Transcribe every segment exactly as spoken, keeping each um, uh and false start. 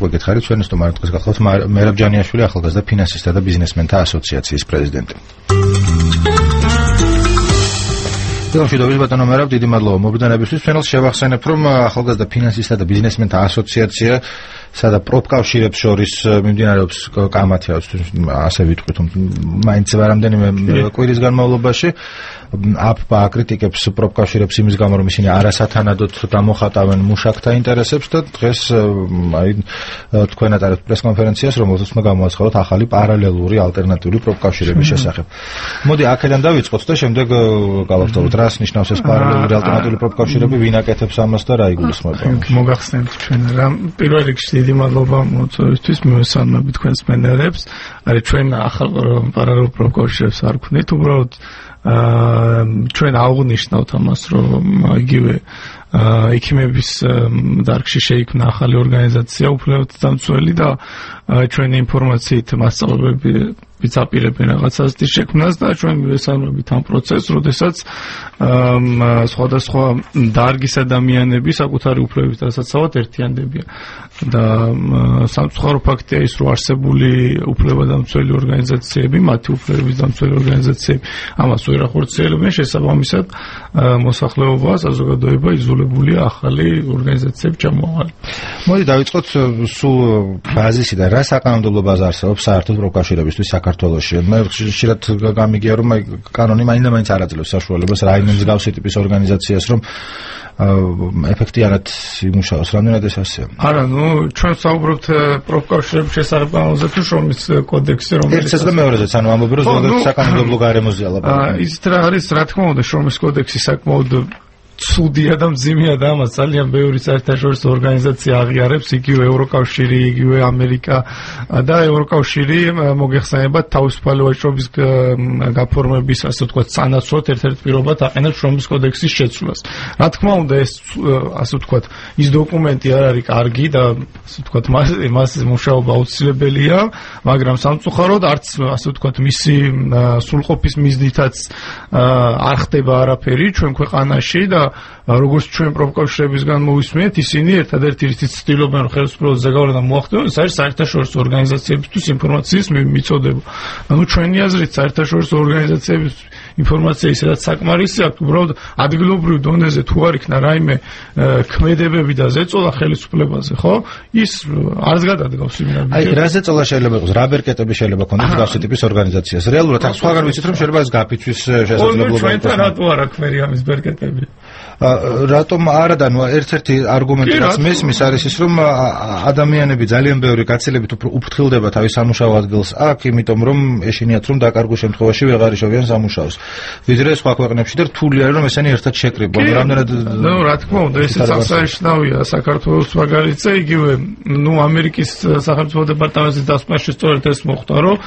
უკვე გითხარით ჩვენ სტუმარად დღეს გახლავთ მერაბ ჯანიაშვილი ახალგაზრდა ფინანსისტთა და ბიზნესმენთა ასოციაციის პრეზიდენტი. მშვიდობის ბატონო მერაბ, დიდი მადლობა მობრძანებისთვის. ჩვენ შევახსენებ, რომ ახალგაზრდა ფინანსისტთა და ბიზნესმენთა ასოციაცია სადა პროფკავშირებს შორის მიმდინარეობს კამათი, ასე ვიტყვით, მაინც რამდენიმე კვირის განმავლობაში აფპა აკრიტიკებს პროფკავშირებს იმის გამო, რომ ისინი არასათანადოდ დამოხატავენ მუშაკთა ინტერესებს და დღეს აი თქვენ ატარებთ პრესკონფერენციას, რომელზეც უნდა გამოაცხადოთ ახალი პარალელური ალტერნატიული პროფკავშირების შესახებ. მოდი აქედან დავიწყოთ და შემდეგ გავაგრძელოთ, რას ნიშნავს ეს პარალელური ალტერნატიული პროფკავშირები, ვინ აკეთებს ამას და რა იგულისხმება. მოგახსენებთ ჩვენ რა პირველ რიგში დიდი მადლობა მოწვევისთვის, მივესალმებით თქვენს მენერებს. არის ჩვენ ახალ პარალელურ პროფკავშირებს არ ვქნით, უბრალოდ ჩვენ აღვნიშნავთ ამას, რომ იგივე ექიმების დარგში შეიქმნა ახალი ორგანიზაცია უფლებადამცველი და ჩვენი ინფორმაციით მასწავლებლები ვიწაპირებენ რაღაცას ის შექმნას და ჩვენ მივესალმებით ამ პროცესს, როდესაც სხვადასხვა დარგის ადამიანები საკუთარი უფლებებით დასაცავად ერთიანდებიან და სამწუხარო ფაქტია ის, რომ არსებული უფლებადამცველი ორგანიზაციები, მათი უფლებების დამცველი ორგანიზაციები ამას ვერ ახორციელებენ, შესაბამისად მოსახლეობა, საზოგადოება იზოლებულია ახალი ორგანიზაციების ჩამოაყალიბებით. მოდი დავიწყოთ სულ ბაზისიდან, რა საკანონმდებლობაზე არსებობს საერთოდ პროფკავშირებისთვის საქართველოში. მე ხშირად გამიგია, რომ კანონი მაინდა-მაინც არ აძლევს საშუალებას რაიმე მსგავსი ტიპის ორგანიზაციას, რომ ეფექტიანად იმუშაოს. რამდენად ეს ასეა? არა, ნუ ჩვენ საუბრობთ პროფკავშირების შესახებ კანონზე თუ შრომის კოდექსზე, რომელიც ერთსაც და მეორეზეც, ანუ ამბობ რომ ზოგადად საკანონმდებლო გარემოზე ლაპარაკობთ. ის რა არის, რა თქმა უნდა, შრომის კოდექსი საკმაოდ ცუდია და მძიმეა და ამას ძალიან ბევრი საერთაშორისო ორგანიზაცია აღიარებს, იგივე ევროკავშირი, იგივე ამერიკა და ევროკავშირი მოგეხსენებათ თავისუფალი ვაჭრობის გაფორმების, ასე ვთქვათ, სანაცვლოდ ერთ-ერთ პირობად აყენებს შრომის კოდექსის შეცვლას. რა თქმა უნდა, ეს ასე ვთქვათ, ის დოკუმენტი არ არის კარგი და ასე ვთქვათ, მას მუშაობა აუცილებელია, მაგრამ სამწუხაროდ არც ასე ვთქვათ, მისი სრულყოფის მიზნითაც არ ხდება არაფერი ჩვენ ქვეყანაში და როგორც ჩვენ პროფკავშირებისგან მოვისმენთ, ისინი ერთადერთი რითიც ცდილობენ, რომ ხელისუფლებას ზეგავლენა მოახდინონ, ეს არის საერთაშორისო ორგანიზაციებისთვის ინფორმაციის მიწოდება. ანუ ჩვენი აზრით საერთაშორისო ორგანიზაციების ინფორმაცია ისედაც საკმარისი აქვს, უბრალოდ ადგილობრივ დონეზე თუ არ იქნა რაიმე ქმედებები და ზეწოლა ხელისუფლებაზე, ხო? ის არც გადადგავს იმენ. აი, რა ზეწოლა შეიძლება იყოს, რა ბერკეტები შეიძლება ქონდეს გავსი ტიპის ორგანიზაციას. რეალურად აქ სხვაგან ვიცით, რომ შეიძლება ეს გაფიცვის შესაძლებლობა. ჩვენთან რატო არ აქვს მერი ამის ბერკეტები? რატომ არა და ნუ ერთ-ერთი არგუმენტი რაც მესმის არის ის, რომ ადამიანები ძალიან ბევრი გაცილებით უფრო უფრთხილდება თავის სამუშაო ადგილს აქ, იმიტომ რომ ეშინიათ რომ დაკარგვის შემთხვევაში ვეღარ იშოვიან სამუშაოს. ვიდრე სხვა ქვეყნებში და რთული არის რომ ესენი ერთად შეკრიბონ. რამდენად ნუ რა თქმა უნდა, ესეც აღსანიშნავია საქართველოს მაგალითზე, იგივე ნუ ამერიკის სახელმწიფო დეპარტამენტის დასკვნაში სწორედ ეს მოხდა, რომ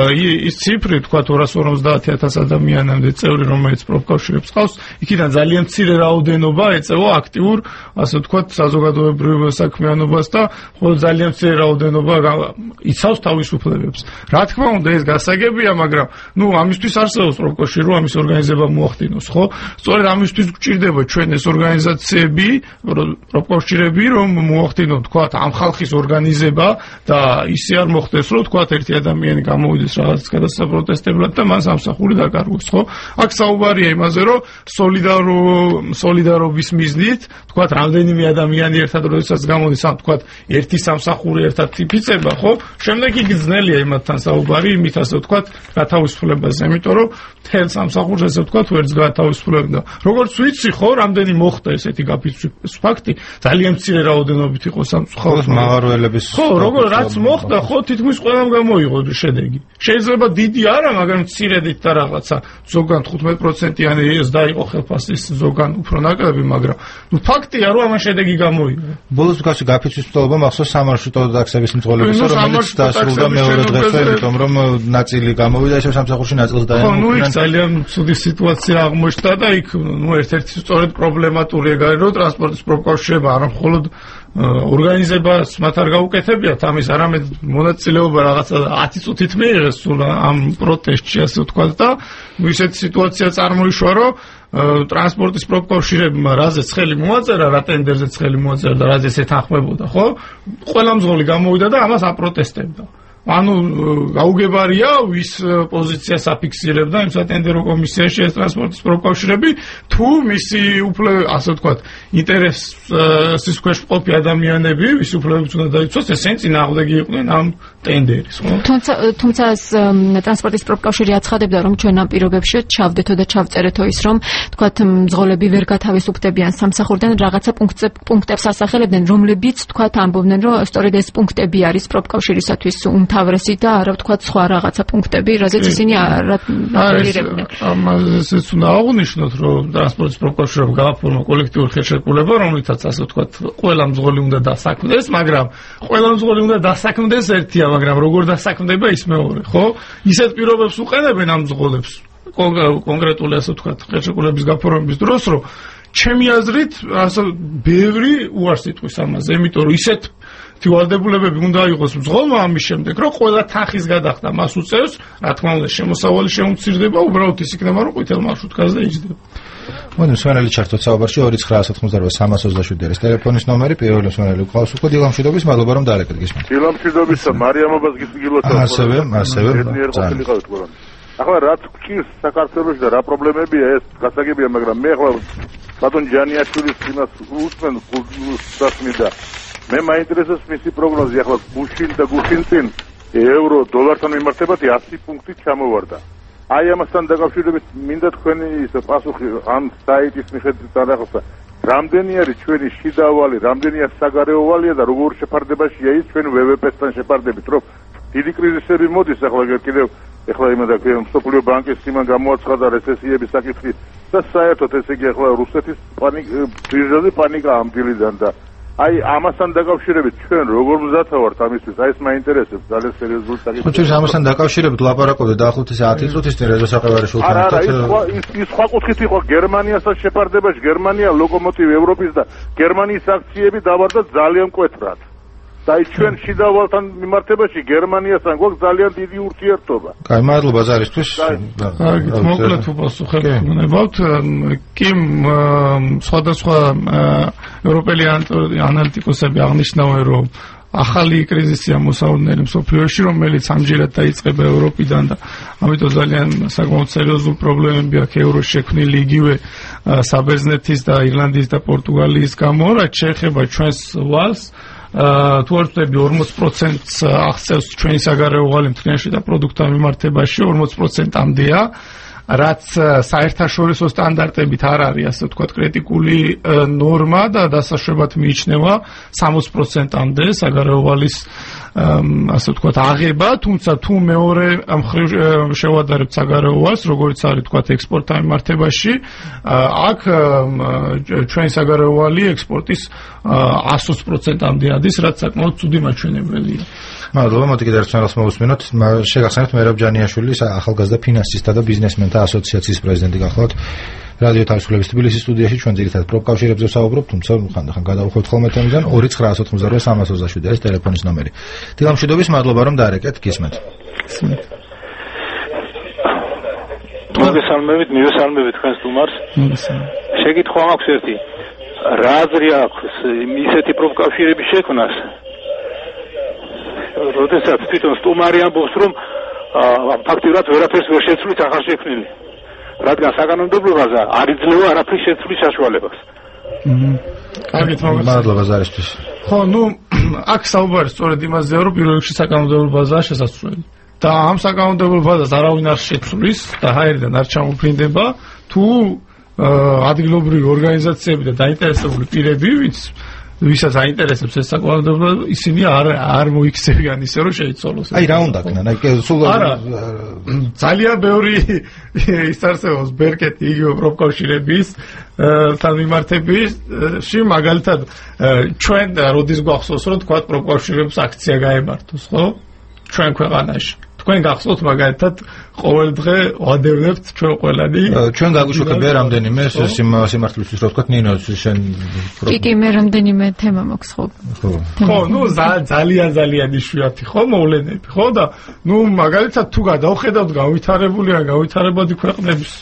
ის ციფრი, თქვა ორას ორმოცდაათი ათასი ადამიანამდე წევრი, რომელიც პროფკავშირებს ყავს, იქიდან ძალიან მცირე რაოდენობა ეწევა აქტიურ, ასე ვთქვათ, საზოგადოებრივ საქმიანობას და ხოლო ძალიან მცირე რაოდენობა იცავს თავის უფლებებს. რა თქმა უნდა, ეს გასაგებია, მაგრამ ნუ ამისთვის არსებობს პროფკავშირი, რომ ამის ორგანიზება მოახდინოს, ხო? სწორედ ამისთვის გვჭირდება ჩვენ ეს ორგანიზაციები, პროფკავშირები, რომ მოახდინონ, თქვათ, ამ ხალხის ორგანიზება და ისე არ მოხდეს, რომ თქვათ, ერთი ადამიანი გამოვიდეს რაღაც გადასაპროტესტებლად და მას სამსახური დაკარგოს, ხო? აქ საუბარია იმაზე, რომ სოლიდარო სოლიდარობის მიზნით, თქვათ, რამდენიმე ადამიანი ერთად როდესაც გამოდის, ამ თქვათ, ერთი სამსახური ერთად იფიცება, ხო? შემდეგ იგი ძნელია იმათთან საუბარი, იმით ასე ვთქვათ, გათავისუფლებაზე, იმიტომ რომ თელ სამსახურს ასე ვთქვათ, ვერც გათავისუფლებდა. როგორც ვიცი, ხო, რამდენი მოხდა ესეთი გაფიცვის ფაქტი, ძალიან მცირე რაოდენობით იყო სამსახურის მაღაროელების. ხო, როგორ რაც მოხდა, ხო, თითქმის ყველამ გამოიღო შედეგი. შეიძლება დიდი არა, მაგრამ მცირედით და რაღაცა, ზოგან თხუთმეტ პროცენტიანი ეს დაიყო ხელფასის ზოგან უფრო ნაკლები, მაგრამ ნუ ფაქტია, რომ ამან შედეგი გამოიღო. ბოლოს გასი გაფიცვის მცდელობა მახსოვს სამარშრუტო ტაქსების მძღოლებისა, რომელიც დასრულდა მეორე დღესვე, იმიტომ რომ ნაწილი გამოვიდა ესე სამსახურში ნაწილს დაემუქრნენ. ძალიან ცუდი სიტუაცია აღმოჩნდა და იქ ნუ ერთ-ერთი სწორედ პრობლემატური ეგ არის, რომ ტრანსპორტის პროფკავშირება არა მხოლოდ ორგანიზებას მათ არ გაუკეთებიათ ამის, არამედ მონაწილეობა რაღაცა ათი წუთით მიიღეს სულ ამ პროტესტში, ასე ვთქვათ და ისეთი სიტუაცია წარმოიშვა, რომ ტრანსპორტის პროფკავშირებმა რაზეც ხელი მოაწერა, რა ტენდერზეც ხელი მოაწერა და რაზეც ეთანხმებოდა, ხო? ყველა მძღოლი გამოვიდა და ამას აპროტესტებდა. ანუ გაუგებარია ვის პოზიციას აფიქსირებდა იმ სატენდერო კომისიაში ეს ტრანსპორტის პროფკავშირები თუ მისი უფლე ასე ვთქვათ ინტერესის ქვეშ მყოფი ადამიანები ვის უფლებებს უნდა დაიცვას ესენი წინააღმდეგი იყვნენ ამ ტენდერის ხო თუმცა თუმცა ტრანსპორტის პროფკავშირი აცხადებდა რომ ჩვენ ამ პირობებში ჩავდეთო და ჩავწერეთო ის რომ ვთქვათ მძღოლები ვერ გათავისუფლდებიან სამსახურიდან რაღაცა პუნქტებს ასახელებდნენ რომლებიც ვთქვათ ამბობდნენ რომ სწორედ ეს პუნქტები არის პროფკავშირისათვის თავრესი და არა ვთქვათ სხვა რაღაცა პუნქტები, რაზეც ისინი აპელირებდნენ. ამაზეც უნდა აღვნიშნოთ, რომ ტრანსპორტის პროფკავშირმა გააფორმა კოლექტიური ხელშეკრულება, რომლითაც ასე ვთქვათ, ყველა მძღოლი უნდა დასაქმდეს, მაგრამ ყველა მძღოლი უნდა დასაქმდეს ერთია, მაგრამ როგორ დასაქმდება ის მეორე, ხო? ისეთ პირობებს უყენებენ ამ მძღოლებს კონკრეტული ასე ვთქვათ, ხელშეკრულების გაფორმების დროს, რომ ჩემი აზრით, ასე ბევრი უარს იტყვის ამაზე, იმიტომ რომ ისეთ ვალდებულებები უნდა იყოს მძღოლმა ამის შემდეგ, რომ ყველა თანხის გადახდა მას უწევს, რა თქმა უნდა, შემოსავალი შემომცირდება, უბრალოდ ის იქნება, რომ ყვითელ მარშრუტკაზე იჯდება. მოდით მსმენელი ჩართოთ საუბარში ორი ცხრა ათოთხმოცდაოთხ სამას ოცდაშვიდი არის ტელეფონის ნომერი, პირველი მსმენელი გვყავს უკვე დილამშვიდობის, მადლობა რომ დაალეკეთ გისმენთ. დილამშვიდობისა, მარიამობას გისმენთ. ასევე, ასევე. ახლა რაც გჭირს საქართველოში და რა პრობლემებია ეს გასაგებია, მაგრამ მე ახლა ბატონ ჯანიაშვილის იმას უსმენ გულსასმიდა. მე მაინტერესებს მისი პროგნოზი ახლა გუშინ და გუშინ წინ ევრო დოლართან მიმართებად ასი პუნქტით ჩამოვარდა. აი ამასთან დაკავშირებით მინდა თქვენი ის პასუხი ამ საიტის მიხედვით დაგახსნა. რამდენი არის ჩვენი შიდა ვალი, რამდენია საგარეო ვალია და როგორ შეფარდებაშია ის ჩვენ ვე ვე პე-სთან შეფარდებით, რომ დიდი კრიზისები მოდის ახლა კიდევ ახლა იმედა დაქვია მსოფლიო ბანკის იმან გამოაცხადა რეცესიების საკითხი და საერთოდ ესე იგი ახლა რუსეთის კრიზისზე პანიკა ამ დილიდან და აი ამასთან დაკავშირებით ჩვენ როგორ მზათავართ ამისთვის? აი ეს მაინტერესებს ძალიან სერიოზული საკითხი. ხო, ჩვენ ამასთან დაკავშირებით ლაპარაკობდით დაახლოებით ათი წუთის წინ რეზო საყევარიშვილთან ერთად. არა, ის სხვა კუთხით იყო გერმანიასთან შეფარდებაში, გერმანია ლოკომოტივი ევროპის და გერმანიის აქციები დავარდა ძალიან მკვეთრად. და აი ჩვენ შიდა ვალთან მიმართებაში გერმანიასთან გვაქვს ძალიან დიდი ურთიერთობა. კაი, მადლობა ზარისთვის. კარგი, მოკლედ უპასუხებთ. ნებავთ კი სხვადასხვა ევროპელი ანალიტიკოსები აღნიშნავენ, რომ ახალი კრიზისია მოსავალნელი მსოფლიოში, რომელიც ამჯერად დაიწყება ევროპიდან და ამიტომ ძალიან საკმაოდ სერიოზული პრობლემები აქვს ევროს შექმნილი იგივე საბერძნეთის და ირლანდიის და პორტუგალიის გამო, რაც შეეხება ჩვენს ვალს. თუ არ ვთქვი ორმოც პროცენტს აღწევს ჩვენი საგარეო ვალი მთლიანში და პროდუქტთან მიმართებაში ორმოც პროცენტამდეა, რაც საერთაშორისო სტანდარტებით არ არის, ასე ვთქვათ, კრიტიკული ნორმა და დასაშვებად მიიჩნევა სამოცი პროცენტამდე საგარეო ვალის ასე ვთქვათ აღება, თუმცა თუ მეორე მხრივ შევადარებთ საგარეო ვალს, როგორც არის ვთქვათ ექსპორტთან მიმართებაში, აქ ჩვენი საგარეო ვალი ექსპორტის ათი პროცენტამდე ადის, რაც საკმაოდ ცუდი მაჩვენებელია. მადლობა, მოდი კიდევ ერთ ხალხს მოვუსმინოთ. შეგახსენებთ მერაბ ჯანიაშვილი, ახალგაზრდა ფინანსისტთა და ბიზნესმენთა ასოციაციის პრეზიდენტი გახლავთ. რადიო თავისუფლების თბილისის სტუდიაში ჩვენ ძირითადად პროფკავშირებზე ვსაუბრობთ, თუმცა ხანდახან გადავხვევთ ხოლმე თემიდან ორი ცხრა ათოთხმოცდაოთხ სამას ოცდაშვიდი არის ტელეფონის ნომერი. დილამშვიდობის, მადლობა რომ დაარეკეთ, გისმენთ. მოგესალმებით, მივესალმებით თქვენს სტუმარს. შეკითხვა მაქვს ერთი. რა აზრი აქვს ისეთი პროფკავშირების შექმნას? როდესაც თვითონ სტუმარი ამბობს, რომ ფაქტიურად ვერაფერს ვერ შეცვლის ახალ შექმნილი. რადგან საკანონმდებლობაზე არ იძლევა არაფრის შეცვლის საშუალებას. კარგით, მადლობა ზარისთვის. ხო, ნუ აქ საუბარი სწორედ იმაზეა, რომ პირველ რიგში საკანონმდებლობაზეა შესაძლებელი. და ამ საკანონმდებლო ბაზას არავინ არ შეცვლის და ჰაერიდან არ ჩამოფრინდება, თუ ადგილობრივი ორგანიზაციები და დაინტერესებული პირები, ვინც ვისაც აინტერესებს ეს საკანონმდებლო, ისინი არ არ მოიქცევიან ისე, რომ შეიცვალოს. აი რა უნდა ქნან? აი სულ არა ძალიან ბევრი ის არსებობს ბერკეტი იგივე პროფკავშირების თან მიმართებაში, მაგალითად ჩვენ როდის გვახსოვს, რომ თქვა პროფკავშირებს აქცია გაემართოს, ხო? ჩვენ ქვეყანაში. თქვენ გახსოვთ მაგალითად ყოველ დღე ვადევნებთ ჩვენ ყველანი. ჩვენ გაგვიშუქებია რამდენიმე სიმართლისთვის რო ვთქვათ ნინო შენ კი კი მე რამდენიმე თემა მაქვს ხო. ხო, ნუ ძალიან ძალიან იშვიათი ხო მოვლენები, ხო და ნუ მაგალითად თუ გადავხედავთ გავითარებული ან გავითარებადი ქვეყნების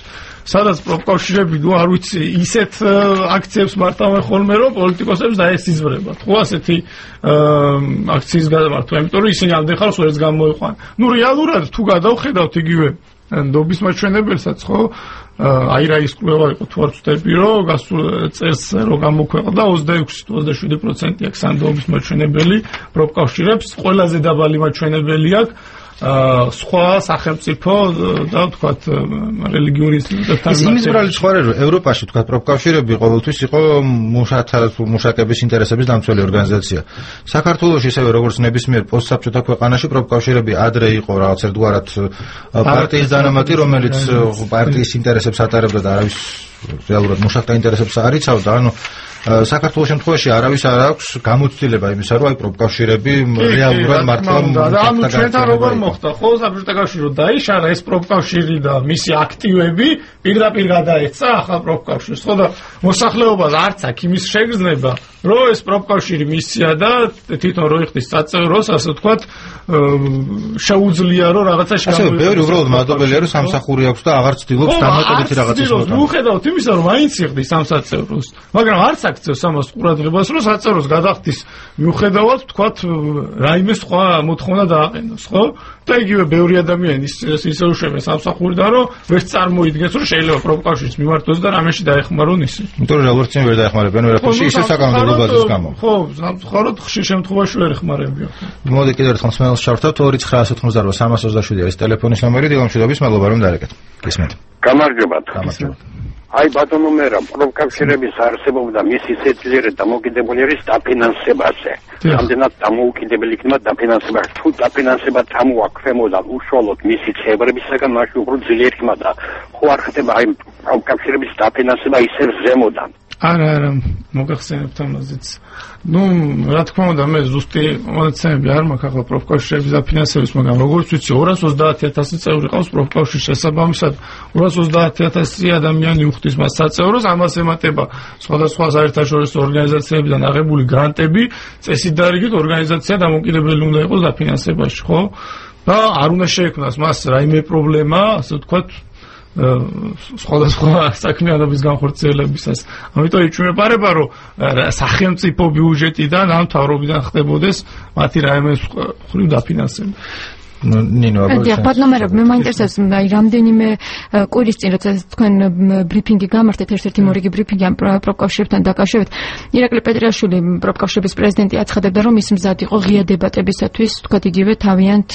სადაც პროფკავშირები ნუ არ ვიცი ისეთ აქციებს მართავენ ხოლმე რომ პოლიტიკოსებს დაესიზმრებათ ხო ასეთი აქციის გადამართვა იმიტომ რომ ისინი ამდენ ხალხს ვერც გამოიყვან ნუ რეალურად თუ გადავხედავთ იგივე ნდობის მაჩვენებელსაც ხო აი რა ის კვლევა იყო თუ არ ვწდები რომ გასულ წელს რო გამოქვეყნდა ოცდაექვსი თუ ოცდაშვიდი პროცენტი აქვს ნდობის მაჩვენებელი პროფკავშირებს ყველაზე დაბალი მაჩვენებელი აქვს სხვა სახელმწიფო და ვთქვათ რელიგიური ინსტიტუტებთან იმის ბრალი სხვა რომ ევროპაში ვთქვათ პროფკავშირები ყოველთვის იყო მუშათა მუშაკების ინტერესების დამცველი ორგანიზაცია საქართველოში ისევე როგორც ნებისმიერ პოსტსაბჭოთა ქვეყანაში პროფკავშირები ადრე იყო რაღაც ერთგვარად პარტიის დანამატი რომელიც პარტიის ინტერესებს ატარებდა და არავის რეალურად მუშაკთა ინტერესებს არ იცავდა ანუ საქართველოს შემთხვევაში არავის არ აქვს გამოცდილება იმისა რომ აი პროფკავშირები რეალურად მართლა ანუ ჩვენთან როგორ მოხდა ხო საბჭოთა კავშირი რომ დაიშალა ეს პროფკავშირი და მისი აქტივები პირდაპირ გადაეცა ახალ პროფკავშირს ხო და მოსახლეობას არც აქ იმის შეგრძნება რომ ეს პროფკავშირი მისია და თვითონ რო იხდის საწევროს ასე ვთქვათ შეუძლია რომ რაღაცაში გამოიყვანოს ასე ბევრი უბრალოდ მადობელია რომ სამსახური აქვს და აღარ ცდილობს დამატებითი რაღაცის მოტანა მიუხედავად იმისა რომ მაინც იხდის ამ საწევროს მაგრამ არც აქცევს ამას ყურადღებას რომ საწევროს გადახდის მიუხედავად ვთქვათ რაიმე სხვა მოთხოვნა დააყენოს ხო და იგივე ბევრი ადამიანი ისე უშევენ სამსახურიდან რომ ვერც წარმოიდგენს რომ შეიძლება პროფკავშირის მიმართოს და რამეში დაეხმარონ ისე იმიტომ რომ როგორც წინ ვერ დაეხმარებიან ვერაფერში ისე საკანონმდებლო ბაზის გამო ხო სამწუხაროდ ხშირ შემთხვევაში ვერ ეხმარებიან მოდი კიდევ ერთხელ მსმენელს შევხვდათ ორი ცხრა ათი ოცდაოთხი სამას ოცდაშვიდი ეს ტელეფონის ნომერი დილამშვიდობის მადლობა რომ დარეკეთ გისმენთ გამარჯობათ აი ბატონო მერა პროფკავშირების არსებობა მისი სეწლიერი დამოკიდებული არის დაფინანსებაზე. ამდენად დამოუკიდებელი იქნება დაფინანსება. თუ დაფინანსება თამოაქვემოდან უშუალოდ მისი წევრებისაგან მაშინ უფრო ძლიერი იქნება და ხო არ ხდება აი პროფკავშირების დაფინანსება ისევ ზემოდან. არა არა მოგახსენებთ ამაზეც. ნუ რა თქმა უნდა მე ზუსტი მონაცემები არ მაქვს ახლა პროფკავშირების დაფინანსების მაგრამ როგორც ვიცი ორას ოცდაათი ათასი წევრი ყავს პროფკავშირის შესაბამისად ორას ოცდაათი ათასი ადამიანი უხდის მას საწევროს ამას ემატება სხვადასხვა საერთაშორისო ორგანიზაციებიდან აღებული გრანტები წესით დარიგით ორგანიზაცია დამოკიდებელი უნდა იყოს დაფინანსებაში ხო და არ უნდა შეექმნას მას რაიმე პრობლემა ასე ვთქვათ სხვადასხვა საქმიანობის განხორციელებისას. ამიტომ იჩვენებარება რომ სახელმწიფო ბიუჯეტიდან ან მთავრობიდან ხდებოდეს მათი რაიმე ხრივ დაფინანსება. ნინო აბა ბატონო მე მაინტერესებს აი რამდენიმე კვირის წინ როცა თქვენ ბრიფინგი გამართეთ ერთ-ერთი მორიგი ბრიფინგი ამ პროფკავშირებთან დაკავშირებით ირაკლი პეტრიაშვილი პროფკავშირების პრეზიდენტი აცხადებდა რომ ის მზად იყო ღია დებატებისათვის თქვათ იგივე თავიანთ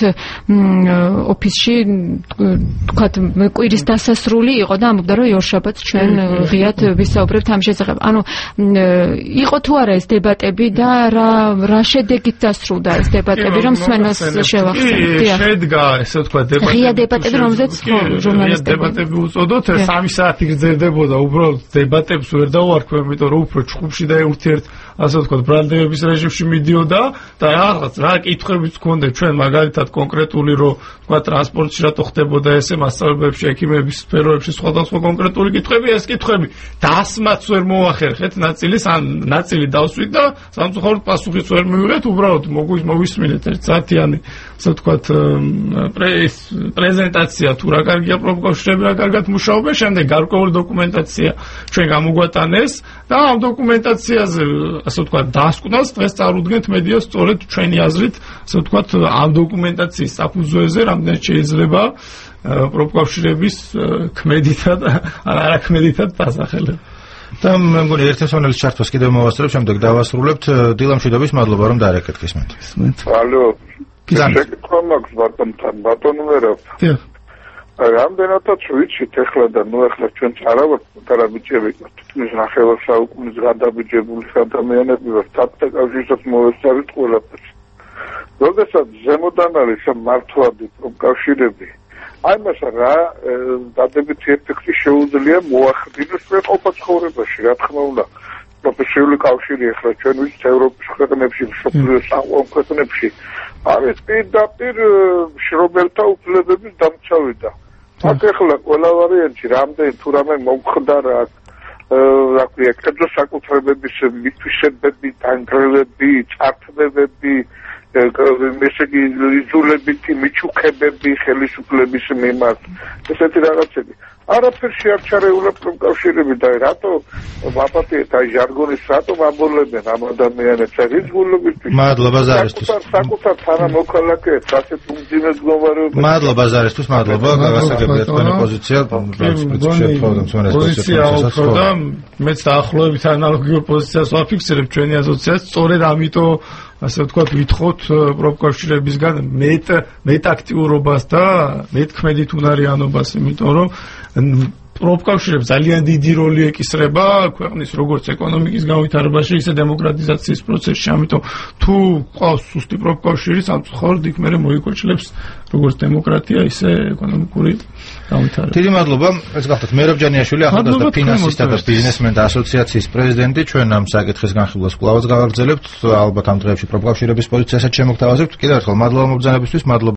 ოფისში თქვათ კვირის დასასრული იყო და ამბობდა რომ იორშაბათს ჩვენ ღიად ვისაუბრებთ ამ შესახებ ანუ იყო თუ არა ეს დებატები და რა რა შედეგით დასრულდა ეს დებატები რომ მსმენელს შევახსენებთ შედგა ესე ვთქვათ დებატები რომელზეც ჟურნალისტები დებატები უწოდოთ სამი საათი გრძელდებოდა უბრალოდ დებატებს ვერ დავარქვი იმიტომ რომ უფრო ჩხუბში და ურთიერთ ასე ვთქვათ ბრალდებების რეჟიმში მიდიოდა და რაღაც რა კითხვებიც გქონდა ჩვენ მაგალითად კონკრეტული რომ ვთქვათ ტრანსპორტში რატო ხდებოდა ესე მასწავლებელებში ექიმების სფეროებში სხვადასხვა კონკრეტული კითხვები ეს კითხვები დასმაც ვერ მოახერხეთ ნაწილის ან ნაწილი დავსვით და სამწუხაროდ პასუხიც ვერ მივიღეთ უბრალოდ მოვისმინეთ ერთ საათიანი ასე ვთქვათ პრეზენტაცია თუ რა კარგია პროფკავშირები რა კარგად მუშაობენ შემდეგ გარკვეული დოკუმენტაცია ჩვენ გამოგვატანეს და ამ დოკუმენტაციაზე ასე ვთქვათ დასკვნას დღეს წარუდგენთ მედიას სწორედ ჩვენი აზრით ასე ვთქვათ ამ დოკუმენტაციის საფუძველზე რამდენად შეიძლება პროფკავშირების ქმედითად ან არაქმედითად დასახელება და მე მგონი ერთ მსმენელის ჩართვას კიდევ მოვასწრებ შემდეგ დავასრულებთ დილამშვიდობის მადლობა რომ დაარეკეთ გისმენთ ალო შეკითხვა მაქვს ბატონთან ბატონო მერა რამდენადაც ვიცით ეხლა და ნუ ეხლა ჩვენ წარავართ გადაბიჭები თითქმის ნახევარ საუკუნის გადაბიჭებული ადამიანები ვართ საბჭოთა კავშირსაც მოვესწრებით ყველაფერს როდესაც ზემოდან არის მართვადი პროფკავშირები აი მას რა დადებითი ეფექტი შეუძლია მოახდინოს ყოფა ცხოვრებაში რა თქმა უნდა პროფესიული კავშირი ეხლა ჩვენ ვიცით ევროპის ქვეყნებში მსოფლიოს ამ ქვეყნებში არის პირდაპირ შრომელთა უფლებების დამცავი და აქ ეხლა ყველა ვარიანტი რამდენი თუ რამე მომხდარა რა ქვია კერძო საკუთრებების მითვისებები დანგრევები წართმევები ესე იგი იძულებითი მიჩუქებები ხელისუფლების მიმართ ესეთი რაღაცები არაფერს შეარჩარეულა პროფკავშირები და რატო ვაპატიეთ აი ჟარგონის რატო ვაბოლებენ ამ ადამიანებს რიცხულობისთვის მადლობა ზარისთვის საკუთარ თანამოქალაქეებს ასეთ უმძიმე მდგომარეობაში მადლობა ზარისთვის მადლობა გასაგებია თქვენი პოზიცია პოზიცია უფრო და მეც დაახლოებით ანალოგიურ პოზიციას ვაფიქსირებ ჩვენი ასოციაციას სწორედ ამიტომ ასე ვთქვათ ვითხოვთ პროფკავშირებისგან მეტ მეტაქტიურობას და მეტქმედით უნარიანობას იმიტომ რომ პროფკავშირებს ძალიან დიდი როლი ეკისრება ქვეყნის როგორც ეკონომიკის განვითარებაში ისე დემოკრატიზაციის პროცესში ამიტომ თუ ყავს სუსტი პროფკავშირი სამწუხაროდ იქ მერე მოიკოჩლებს როგორც დემოკრატია ისე ეკონომიკური განვითარება დიდი მადლობა ეს გახდათ მერაბ ჯანიაშვილი ახალგაზრდა ფინანსისტთა და ბიზნესმენთა ასოციაციის პრეზიდენტი ჩვენ ამ საკითხის განხილვას კვლავაც გავაგრძელებთ ალბათ ამ დღეებში პროფკავშირების პოზიციასაც შემოგთავაზებთ კიდევ ერთხელ მადლობა მობრძანებისთვის მადლობა